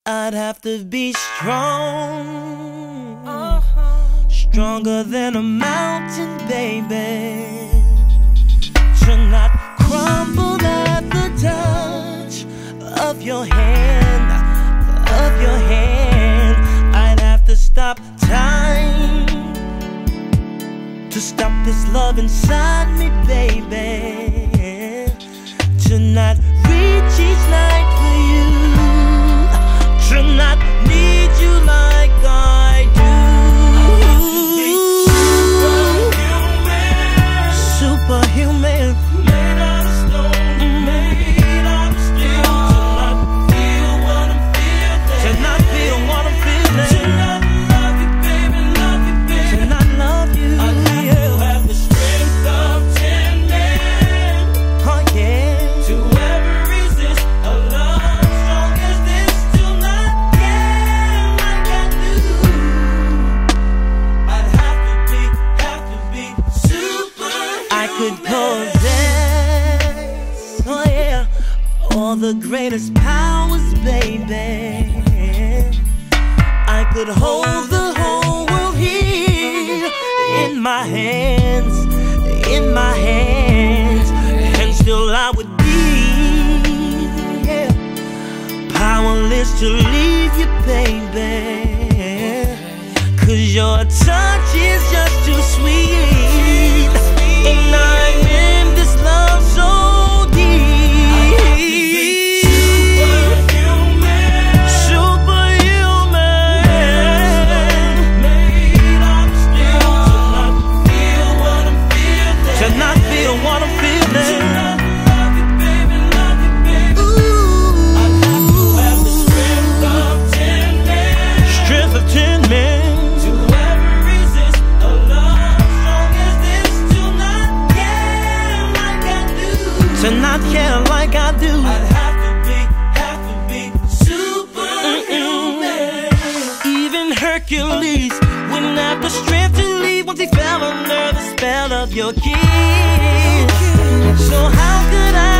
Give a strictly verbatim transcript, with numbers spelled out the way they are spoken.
I'd have to be strong, uh-huh. Stronger than a mountain, baby, to not crumble at the touch of your hand, of your hand. I'd have to stop time to stop this love inside me, baby, to not reach each night for you, to not need you like I do. Superhuman, superhuman, made out of stone, made out of steel, to not feel what I'm feeling, to not feel what I'm feeling, to not love you, baby, love you, baby, to not love you. I have to have the strength of ten men, oh yeah, to ever resist a love strong as this, to not care like I do. I'd have to be, have to be superhuman. I could possess, oh yeah, all the greatest powers, baby. I could hold the whole world here in my hands, in my hands, and still I would be, yeah, powerless to leave you, baby, 'cause your touch is just too sweet, and I'm in this love so deep. To not care like I do. I'd have to be, have to be superhuman. Even Hercules wouldn't have the strength to leave once he fell under the spell of your kiss. So how could I